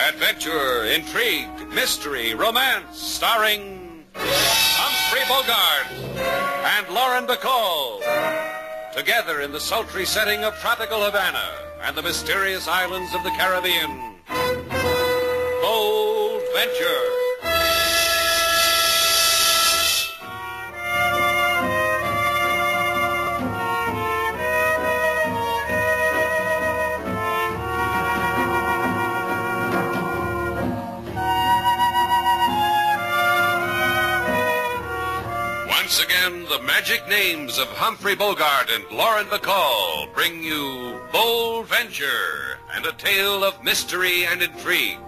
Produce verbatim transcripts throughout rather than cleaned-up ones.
Adventure, intrigue, mystery, romance, starring Humphrey Bogart and Lauren Bacall. Together in the sultry setting of tropical Havana and the mysterious islands of the Caribbean. Bold Venture. Once again, the magic names of Humphrey Bogart and Lauren Bacall bring you Bold Venture and a tale of mystery and intrigue.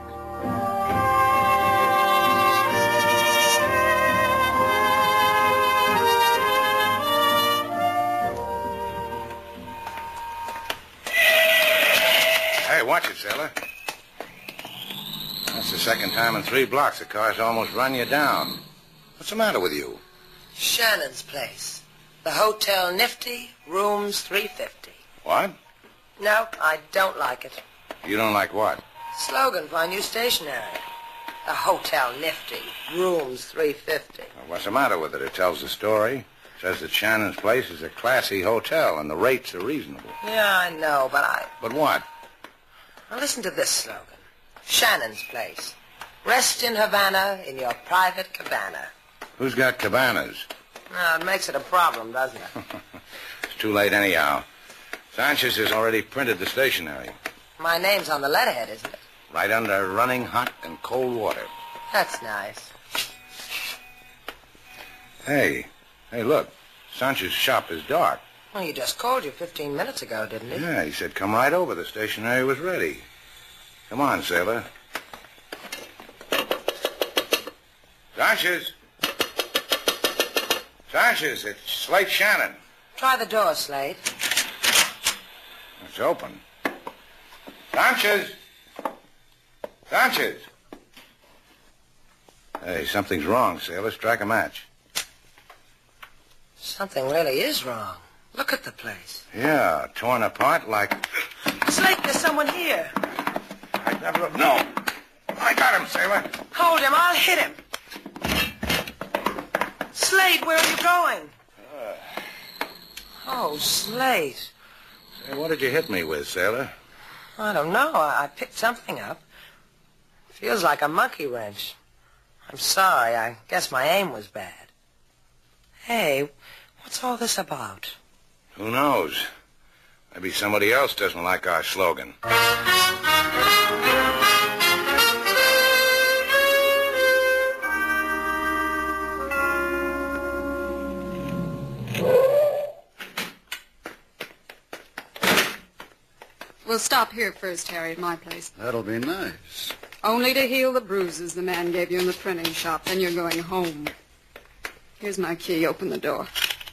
Hey, watch it, sailor. That's the second time in three blocks the car's almost run you down. What's the matter with you? Shannon's place. The Hotel Nifty, rooms three fifty. What? No, I don't like it. You don't like what? Slogan for our new stationery. The Hotel Nifty, rooms three fifty. Well, what's the matter with it? It tells the story. It says that Shannon's place is a classy hotel and the rates are reasonable. Yeah, I know, but I... But what? Now listen to this slogan. Shannon's place. Rest in Havana in your private cabana. Who's got cabanas? Well, it makes it a problem, doesn't it? It's too late anyhow. Sanchez has already printed the stationery. My name's on the letterhead, isn't it? Right under running hot and cold water. That's nice. Hey, hey, look. Sanchez's shop is dark. Well, he just called you fifteen minutes ago, didn't he? Yeah, he said come right over. The stationery was ready. Come on, sailor. Sanchez. Sanchez, it's Slate Shannon. Try the door, Slate. It's open. Sanchez! Sanchez! Hey, something's wrong, sailor. Strike a match. Something really is wrong. Look at the place. Yeah, torn apart like... Slate, there's someone here. I'd never have known. I got him, sailor. Hold him. I'll hit him. Slate, where are you going? Uh. Oh, Slate. Say, what did you hit me with, sailor? I don't know. I, I picked something up. Feels like a monkey wrench. I'm sorry. I guess my aim was bad. Hey, what's all this about? Who knows? Maybe somebody else doesn't like our slogan. We'll stop here first, Harry, at my place. That'll be nice. Only to heal the bruises the man gave you in the printing shop. Then you're going home. Here's my key. Open the door.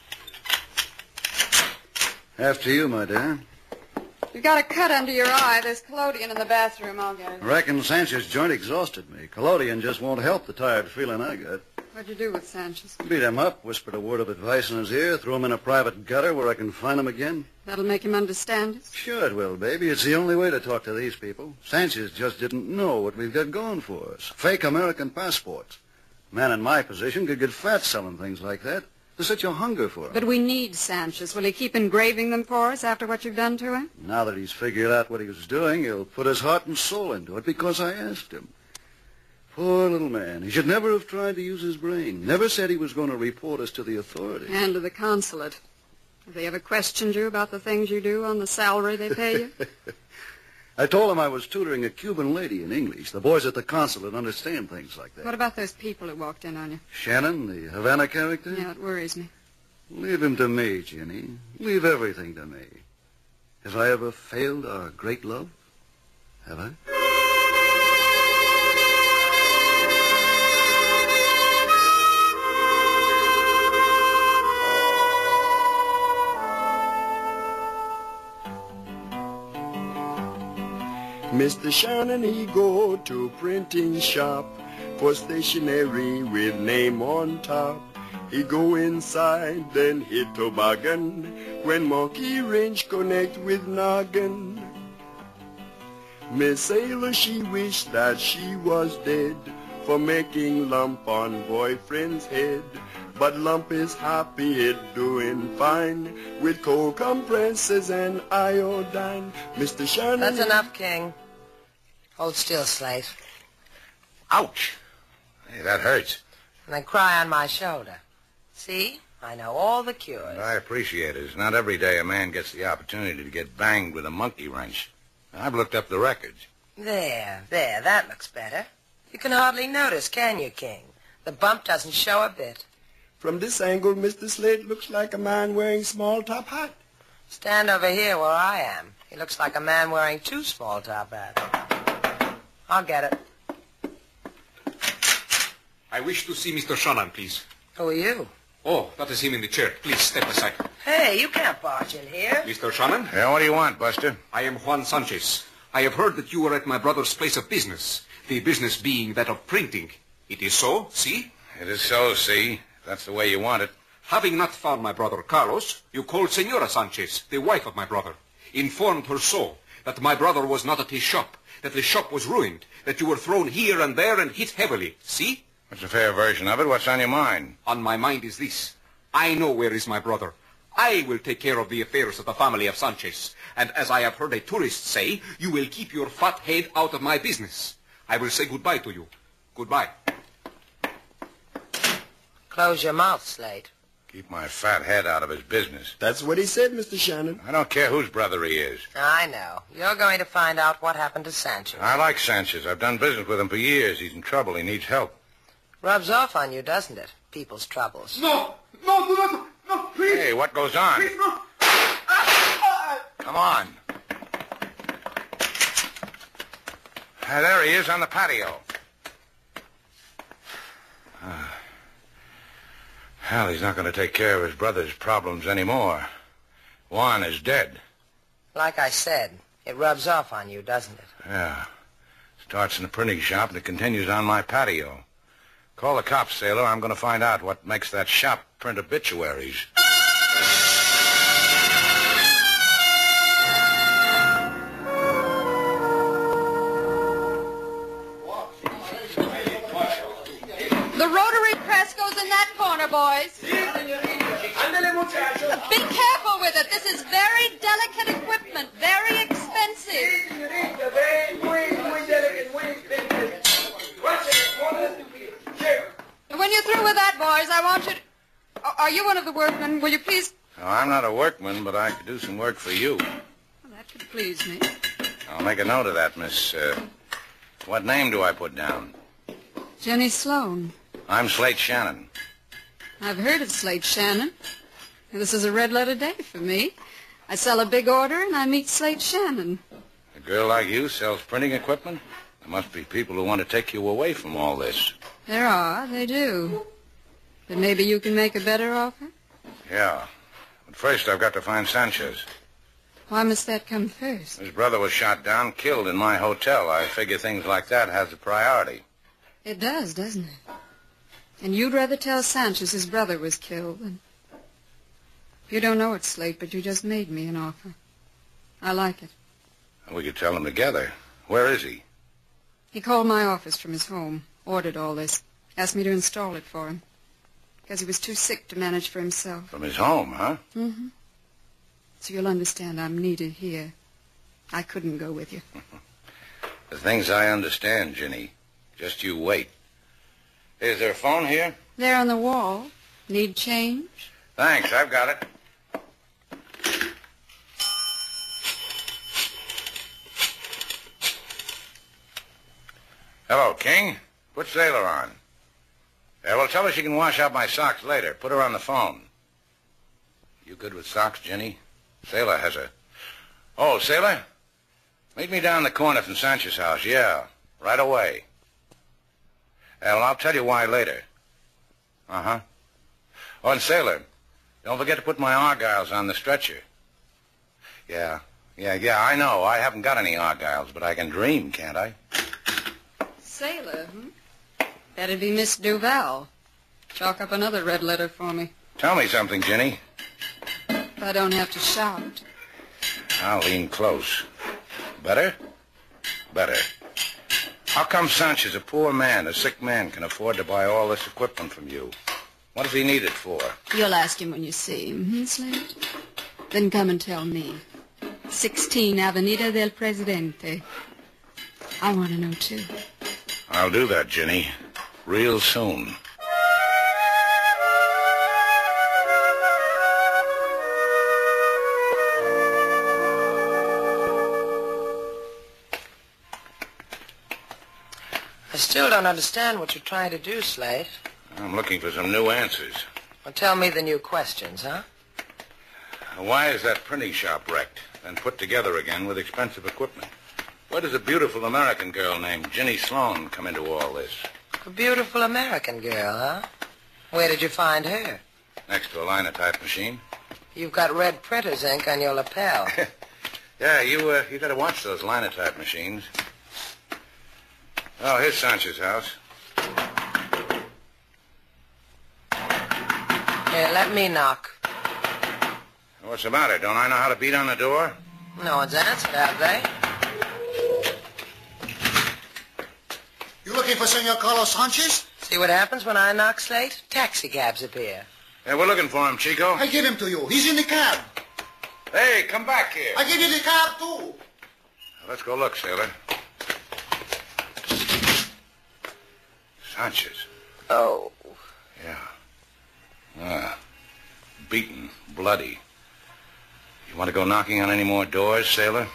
After you, my dear. You've got a cut under your eye. There's collodion in the bathroom. I'll get it. I reckon Sanchez's joint exhausted me. Collodion just won't help the tired feeling I got. What'd you do with Sanchez? Beat him up, whispered a word of advice in his ear, threw him in a private gutter where I can find him again. That'll make him understand us? Sure it will, baby. It's the only way to talk to these people. Sanchez just didn't know what we've got going for us. Fake American passports. A man in my position could get fat selling things like that. There's such a hunger for him. But we need Sanchez. Will he keep engraving them for us after what you've done to him? Now that he's figured out what he was doing, he'll put his heart and soul into it because I asked him. Poor little man. He should never have tried to use his brain. Never said he was going to report us to the authorities. And to the consulate. Have they ever questioned you about the things you do on the salary they pay you? I told him I was tutoring a Cuban lady in English. The boys at the consulate understand things like that. What about those people who walked in on you? Shannon, the Havana character? Yeah, it worries me. Leave him to me, Ginny. Leave everything to me. Have I ever failed our great love? Have I? Mister Shannon, he go to printing shop for stationery with name on top. He go inside, then hit toboggan when monkey wrench connect with noggin. Miss Sailor, she wished that she was dead for making lump on boyfriend's head. But Lump is happy, it doing fine with cold compresses and iodine. Mister Shannon... That's enough, King. Hold still, Slate. Ouch. Hey, that hurts. And then cry on my shoulder. See? I know all the cures. I appreciate it. It's not every day a man gets the opportunity to get banged with a monkey wrench. I've looked up the records. There, there, that looks better. You can hardly notice, can you, King? The bump doesn't show a bit. From this angle, Mister Slate looks like a man wearing small top hat. Stand over here where I am. He looks like a man wearing two small top hats. I'll get it. I wish to see Mister Shannon, please. Who are you? Oh, that is him in the chair. Please step aside. Hey, you can't barge in here. Mister Shannon? Yeah, what do you want, Buster? I am Juan Sanchez. I have heard that you were at my brother's place of business. The business being that of printing. It is so, see? It is so, see. That's the way you want it. Having not found my brother Carlos, you called Senora Sanchez, the wife of my brother. Informed her so, that my brother was not at his shop, that the shop was ruined, that you were thrown here and there and hit heavily. See? That's a fair version of it. What's on your mind? On my mind is this. I know where is my brother. I will take care of the affairs of the family of Sanchez. And as I have heard a tourist say, you will keep your fat head out of my business. I will say goodbye to you. Goodbye. Close your mouth, Slate. Keep my fat head out of his business. That's what he said, Mister Shannon. I don't care whose brother he is. I know. You're going to find out what happened to Sanchez. I like Sanchez. I've done business with him for years. He's in trouble. He needs help. Rubs off on you, doesn't it? People's troubles. No! No, do not! No, please! Hey, what goes on? Please, no! Come on. Ah, there he is on the patio. Ah. Hell, he's not going to take care of his brother's problems anymore. Juan is dead. Like I said, it rubs off on you, doesn't it? Yeah. Starts in the printing shop and it continues on my patio. Call the cops, Sailor. I'm going to find out what makes that shop print obituaries. The rotary press goes in that corner, boys. Be careful with it. This is very delicate equipment, very expensive. When you're through with that, boys, I want you to... Are you one of the workmen? Will you please... No, I'm not a workman, but I could do some work for you. Well, that could please me. I'll make a note of that, miss. Uh, what name do I put down? Jenny Sloan. I'm Slate Shannon. I've heard of Slate Shannon. This is a red-letter day for me. I sell a big order, and I meet Slate Shannon. A girl like you sells printing equipment? There must be people who want to take you away from all this. There are, they do. But maybe you can make a better offer? Yeah. But first I've got to find Sanchez. Why must that come first? His brother was shot down, killed in my hotel. I figure things like that has a priority. It does, doesn't it? And you'd rather tell Sanchez his brother was killed than... You don't know it, Slate, but you just made me an offer. I like it. We could tell him together. Where is he? He called my office from his home, ordered all this, asked me to install it for him, because he was too sick to manage for himself. From his home, huh? Mm-hmm. So you'll understand I'm needed here. I couldn't go with you. The things I understand, Ginny. Just you wait. Is there a phone here? There on the wall. Need change? Thanks, I've got it. Hello, King. Put Sailor on. Yeah, well, tell her she can wash out my socks later. Put her on the phone. You good with socks, Ginny? Sailor has a... Oh, Sailor? Meet me down the corner from Sanchez's house. Yeah, right away. Yeah, well, I'll tell you why later. Uh-huh. Oh, and Sailor, don't forget to put my Argyles on the stretcher. Yeah, yeah, yeah, I know. I haven't got any Argyles, but I can dream, can't I? Sailor, hmm? That'd be Miss Duval. Chalk up another red letter for me. Tell me something, Ginny. If I don't have to shout. I'll lean close. Better? better. How come Sanchez, a poor man, a sick man, can afford to buy all this equipment from you? What does he need it for? You'll ask him when you see him, hmm, Slate? Then come and tell me. sixteen Avenida del Presidente. I want to know, too. I'll do that, Ginny. Real soon. I still don't understand what you're trying to do, Slate. I'm looking for some new answers. Well, tell me the new questions, huh? Why is that printing shop wrecked and put together again with expensive equipment? Where does a beautiful American girl named Ginny Sloan come into all this? A beautiful American girl, huh? Where did you find her? Next to a linotype machine. You've got red printer's ink on your lapel. Yeah, you uh, you got to watch those linotype machines. Oh, here's Sanchez's house. Here, let me knock. What's the matter? Don't I know how to beat on the door? No one's answered, have they? You looking for Senor Carlos Sanchez? See what happens when I knock, Slate? Taxi cabs appear. Yeah, we're looking for him, Chico. I give him to you. He's in the cab. Hey, come back here. I give you the cab, too. Let's go look, sailor. Sanchez. Oh. Yeah. Ah. Beaten. Bloody. You want to go knocking on any more doors, sailor?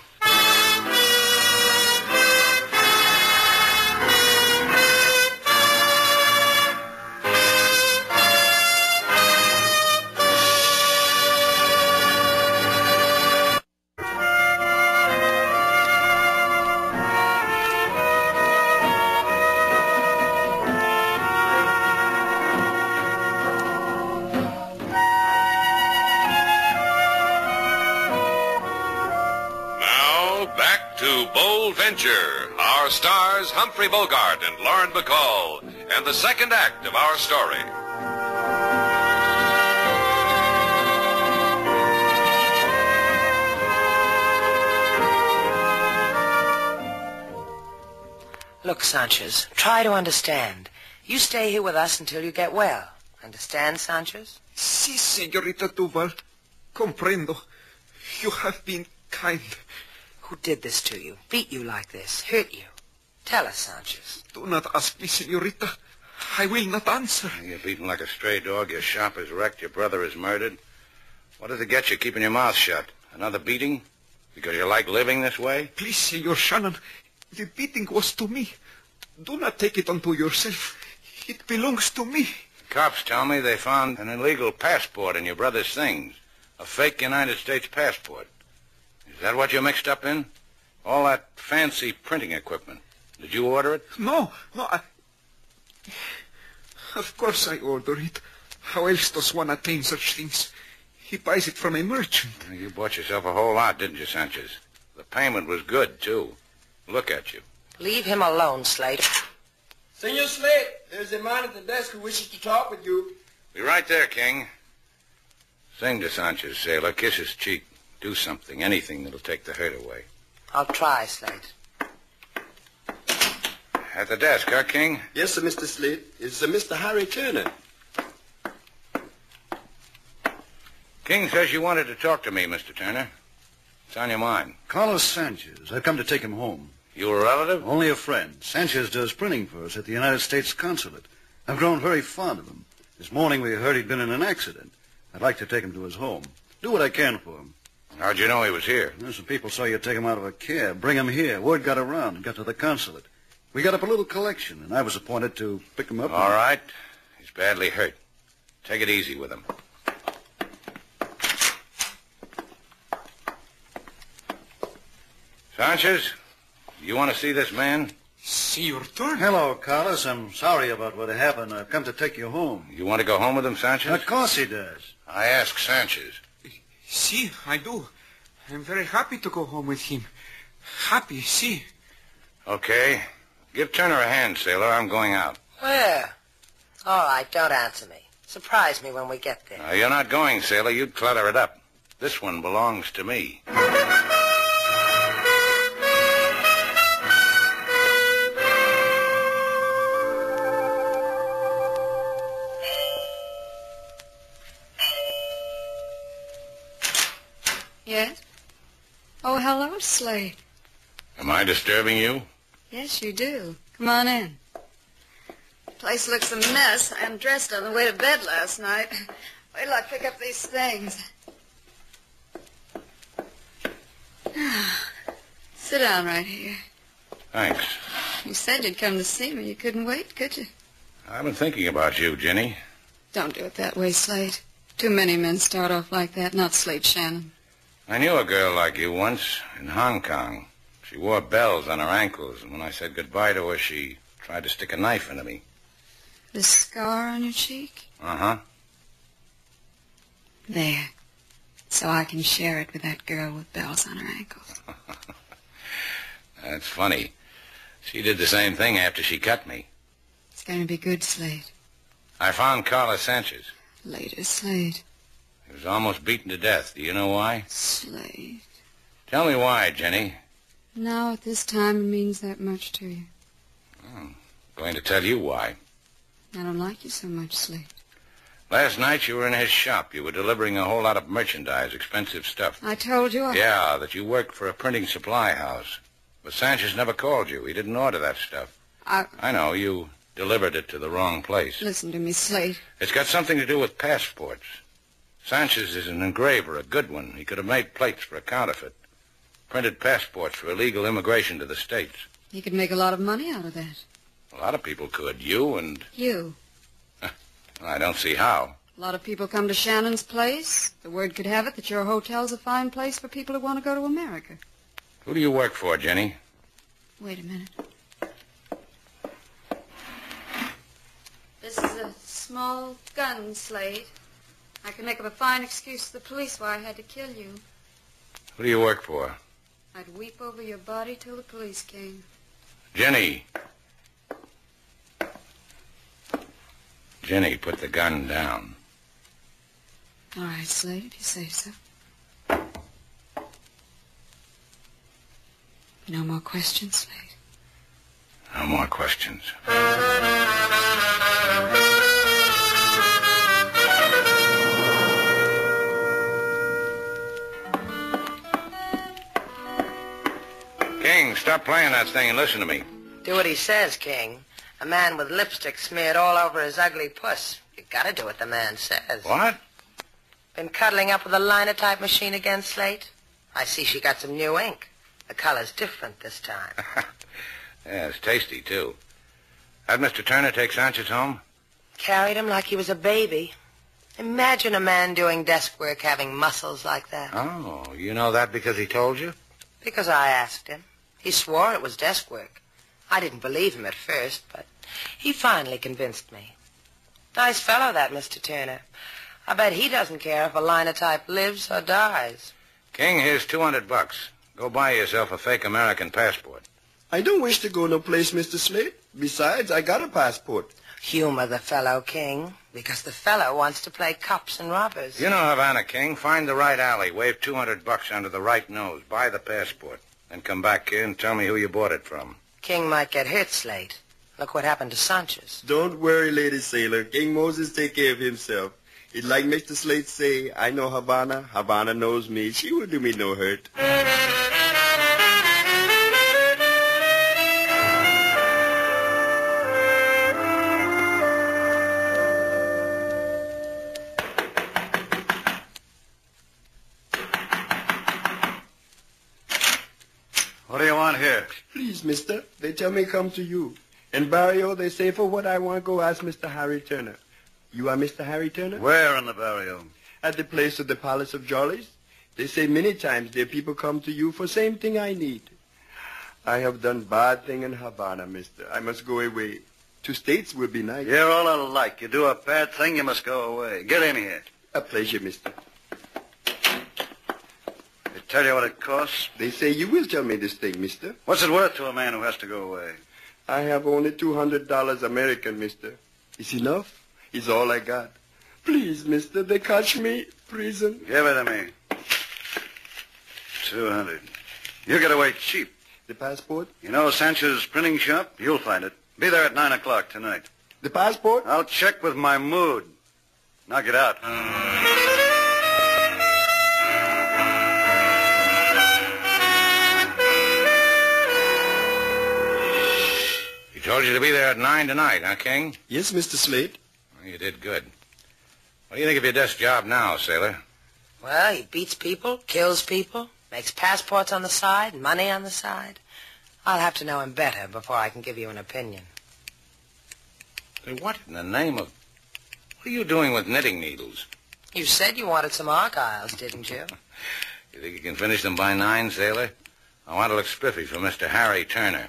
Venture. Our stars, Humphrey Bogart and Lauren Bacall, and the second act of our story. Look, Sanchez, try to understand. You stay here with us until you get well. Understand, Sanchez? Si, señorita Duval. Comprendo. You have been kind. Who did this to you? Beat you like this? Hurt you? Tell us, Sanchez. Do not ask me, señorita. I will not answer. You're beaten like a stray dog. Your shop is wrecked. Your brother is murdered. What does it get you keeping your mouth shut? Another beating? Because you like living this way? Please, Senor Shannon. The beating was to me. Do not take it unto yourself. It belongs to me. The cops tell me they found an illegal passport in your brother's things. A fake United States passport. Is that what you're mixed up in? All that fancy printing equipment. Did you order it? No, no, I... Of course I order it. How else does one attain such things? He buys it from a merchant. You bought yourself a whole lot, didn't you, Sanchez? The payment was good, too. Look at you. Leave him alone, Slate. Senor Slate, there's a man at the desk who wishes to talk with you. Be right there, King. Sing to Sanchez, sailor. Kiss his cheek. Do something, anything that'll take the hurt away. I'll try, Slate. At the desk, huh, King? Yes, sir, Mister Slate. It's uh, Mister Harry Turner. King says you wanted to talk to me, Mister Turner. What's on your mind? Carlos Sanchez. I've come to take him home. You a relative? Only a friend. Sanchez does printing for us at the United States Consulate. I've grown very fond of him. This morning we heard he'd been in an accident. I'd like to take him to his home. Do what I can for him. How'd you know he was here? Well, some people saw you take him out of a cab, bring him here. Word got around and got to the consulate. We got up a little collection, and I was appointed to pick him up. All and... right. He's badly hurt. Take it easy with him. Sanchez, you want to see this man? Senor Turner. Hello, Carlos. I'm sorry about what happened. I've come to take you home. You want to go home with him, Sanchez? Of course he does. I ask Sanchez. Si, I do. I'm very happy to go home with him. Happy, si. Okay. Give Turner a hand, sailor. I'm going out. Where? All right, don't answer me. Surprise me when we get there. Uh, you're not going, sailor. You'd clutter it up. This one belongs to me. course, Slade. Am I disturbing you? Yes, you do. Come on in. The place looks a mess. I undressed on the way to bed last night. Wait till I pick up these things. Sit down right here. Thanks. You said you'd come to see me. You couldn't wait, could you? I've been thinking about you, Jenny. Don't do it that way, Slade. Too many men start off like that, not Slade Shannon. I knew a girl like you once in Hong Kong. She wore bells on her ankles, and when I said goodbye to her, she tried to stick a knife into me. The scar on your cheek? Uh-huh. There. So I can share it with that girl with bells on her ankles. That's funny. She did the same thing after she cut me. It's going to be good, Slade. I found Carlos Sanchez. Later, Slade. He was almost beaten to death. Do you know why? Slade. Tell me why, Jenny. Now, at this time, it means that much to you. I'm going to tell you why. I don't like you so much, Slade. Last night you were in his shop. You were delivering a whole lot of merchandise, expensive stuff. I told you I... Yeah, that you worked for a printing supply house. But Sanchez never called you. He didn't order that stuff. I... I know. You delivered it to the wrong place. Listen to me, Slade. It's got something to do with passports. Sanchez is an engraver, a good one. He could have made plates for a counterfeit. Printed passports for illegal immigration to the States. He could make a lot of money out of that. A lot of people could. You and... You. I don't see how. A lot of people come to Shannon's place. The word could have it that your hotel's a fine place for people who want to go to America. Who do you work for, Jenny? Wait a minute. This is a small gun, Slade. I can make up a fine excuse to the police why I had to kill you. Who do you work for? I'd weep over your body till the police came. Jenny. Jenny, put the gun down. All right, Slade, if you say so. No more questions, Slade? No more questions. King, stop playing that thing and listen to me. Do what he says, King. A man with lipstick smeared all over his ugly puss. You gotta do what the man says. What? Been cuddling up with a linotype machine again, Slate? I see she got some new ink. The color's different this time. Yeah, it's tasty, too. Had Mister Turner take Sanchez home? Carried him like he was a baby. Imagine a man doing desk work having muscles like that. Oh, you know that because he told you? Because I asked him. He swore it was desk work. I didn't believe him at first, but he finally convinced me. Nice fellow, that Mister Turner. I bet he doesn't care if a linotype lives or dies. King, here's two hundred bucks. Go buy yourself a fake American passport. I don't wish to go no place, Mister Slade. Besides, I got a passport. Humor the fellow, King, because the fellow wants to play cops and robbers. You know Havana, King. Find the right alley, wave two hundred bucks under the right nose, buy the passport, then come back here and tell me who you bought it from. King might get hurt, Slate. Look what happened to Sanchez. Don't worry, Lady Sailor. King Moses take care of himself. It's like Mister Slade say, I know Havana, Havana knows me. She will do me no hurt. What do you want here? Please, mister, they tell me come to you. In Barrio, they say for what I want, go ask Mister Harry Turner. You are Mister Harry Turner? Where in the Barrio? At the place of the Palace of Jollies. They say many times their people come to you for same thing I need. I have done bad thing in Havana, mister. I must go away. Two states will be nice. You're all alike. You do a bad thing, you must go away. Get in here. A pleasure, mister. They tell you what it costs? They say you will tell me this thing, mister. What's it worth to a man who has to go away? I have only two hundred dollars American, mister. Is enough? Is all I got. Please, mister, they catch me. Prison. Give it to me. Two hundred. You get away cheap. The passport? You know Sanchez's printing shop? You'll find it. Be there at nine o'clock tonight. The passport? I'll check with my mood. Now get out. told you to be there at nine tonight, huh, King? Yes, Mister Slate. Well, you did good. What do you think of your desk job now, sailor? Well, he beats people, kills people, makes passports on the side, money on the side. I'll have to know him better before I can give you an opinion. Say, what in the name of... What are you doing with knitting needles? You said you wanted some Argyles, didn't you? You think you can finish them by nine, sailor? I want to look spiffy for Mister Harry Turner.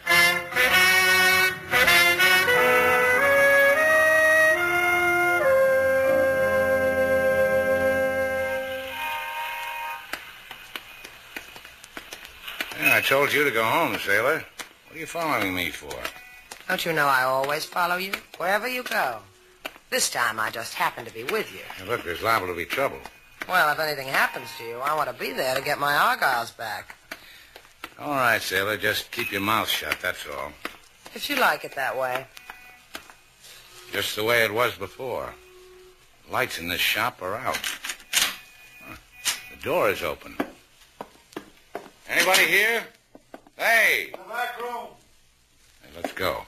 Yeah, I told you to go home, sailor. What are you following me for? Don't you know I always follow you, wherever you go? This time I just happen to be with you. Hey, look, there's liable to be trouble. Well, if anything happens to you, I want to be there to get my Argyles back. All right, sailor, just keep your mouth shut, that's all. If you like it that way. Just the way it was before. Lights in this shop are out. Huh. The door is open. Anybody here? Hey! The back room. Hey, let's go.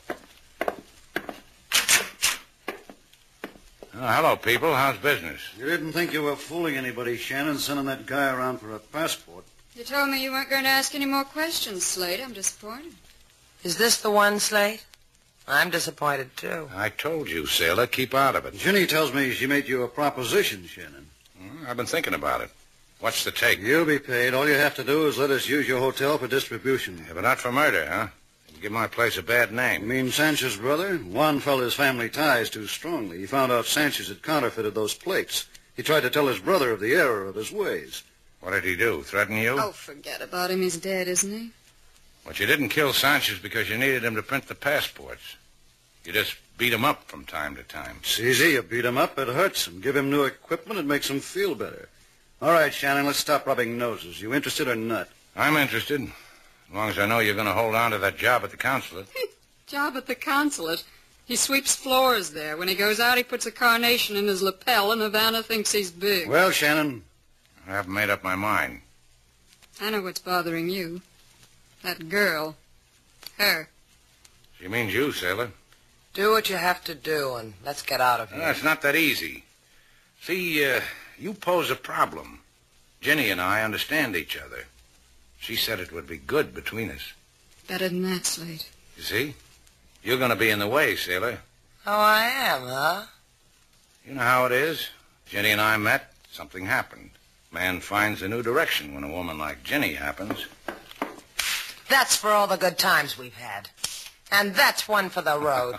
Oh, hello, people. How's business? You didn't think you were fooling anybody, Shannon, sending that guy around for a passport. You told me you weren't going to ask any more questions, Slate. I'm disappointed. Is this the one, Slate? I'm disappointed, too. I told you, sailor, keep out of it. Ginny tells me she made you a proposition, Shannon. Well, I've been thinking about it. What's the take? You'll be paid. All you have to do is let us use your hotel for distribution. Yeah, but not for murder, huh? You give my place a bad You name. mean Sanchez's brother? Juan felt his family ties too strongly. He found out Sanchez had counterfeited those plates. He tried to tell his brother of the error of his ways. What did he do, threaten you? Oh, forget about him. He's dead, isn't he? But you didn't kill Sanchez because you needed him to print the passports. You just beat him up from time to time. It's easy. You beat him up, it hurts him. Give him new equipment, it makes him feel better. All right, Shannon, let's stop rubbing noses. You interested or not? I'm interested, as long as I know you're going to hold on to that job at the consulate. Job at the consulate. He sweeps floors there. When he goes out, he puts a carnation in his lapel, and Havana thinks he's big. Well, Shannon. I haven't made up my mind. I know what's bothering you. That girl. Her. She means you, sailor. Do what you have to do, and let's get out of here. Uh, it's not that easy. See, uh, you pose a problem. Jenny and I understand each other. She said it would be good between us. Better than that, Slate. You see? You're going to be in the way, sailor. Oh, I am, huh? You know how it is. Jenny and I met. Something happened. Man finds a new direction when a woman like Jenny happens. That's for all the good times we've had. And that's one for the road.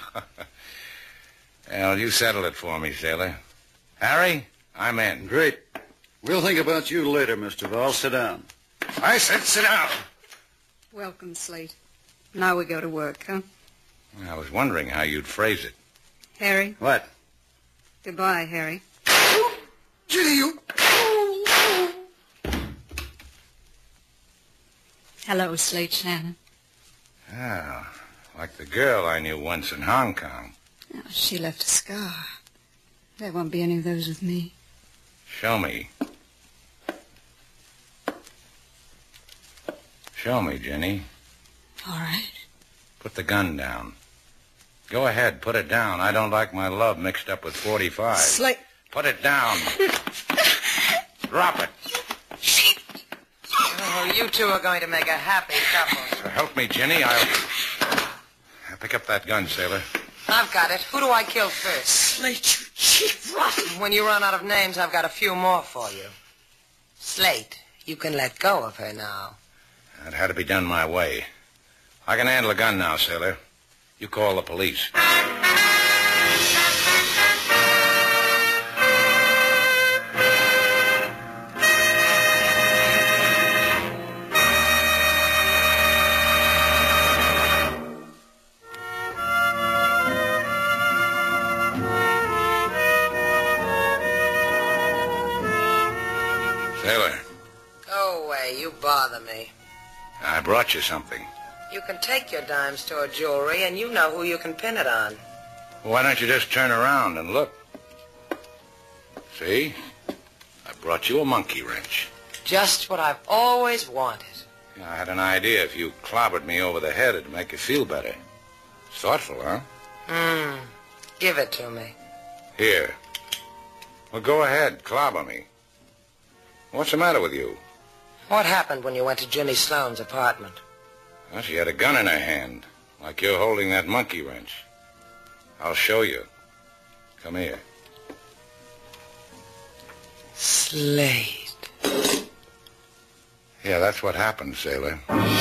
Well, you settle it for me, sailor. Harry, I'm in. Great. We'll think about you later, Mister Val. Sit down. I said sit down. Welcome, Slate. Now we go to work, huh? I was wondering how you'd phrase it. Harry? What? Goodbye, Harry. Ginny, you... Hello, Slate Shannon. Ah, like the girl I knew once in Hong Kong. Oh, she left a scar. There won't be any of those with me. Show me. Show me, Jenny. All right. Put the gun down. Go ahead, put it down. I don't like my love mixed up with forty-five. Slate. Put it down. Drop it. Oh, you two are going to make a happy couple. So help me, Jenny. I'll... I'll pick up that gun, sailor. I've got it. Who do I kill first? Slate, you cheap rotten. When you run out of names, I've got a few more for you. Slate, you can let go of her now. That had to be done my way. I can handle a gun now, sailor. You call the police. Sailor. Go away. You bother me. I brought you something. You can take your dime store jewelry, and you know who you can pin it on. Well, why don't you just turn around and look? See? I brought you a monkey wrench. Just what I've always wanted. I had an idea if you clobbered me over the head, it'd make you feel better. Thoughtful, huh? Hmm. Give it to me. Here. Well, go ahead. Clobber me. What's the matter with you? What happened when you went to Ginny Sloane's apartment? Well, she had a gun in her hand, like you're holding that monkey wrench. I'll show you. Come here. Slade. Yeah, that's what happened, sailor.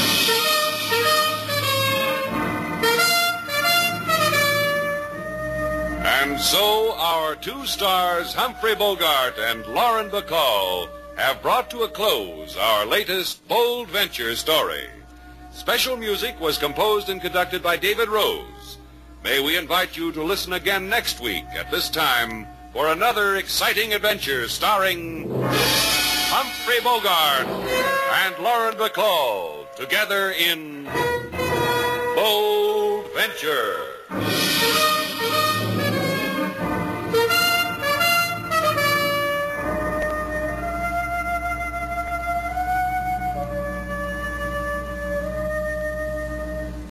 And so our two stars, Humphrey Bogart and Lauren Bacall, have brought to a close our latest bold venture story. Special music was composed and conducted by David Rose. May we invite you to listen again next week at this time for another exciting adventure starring Humphrey Bogart and Lauren Bacall together in Bold Venture.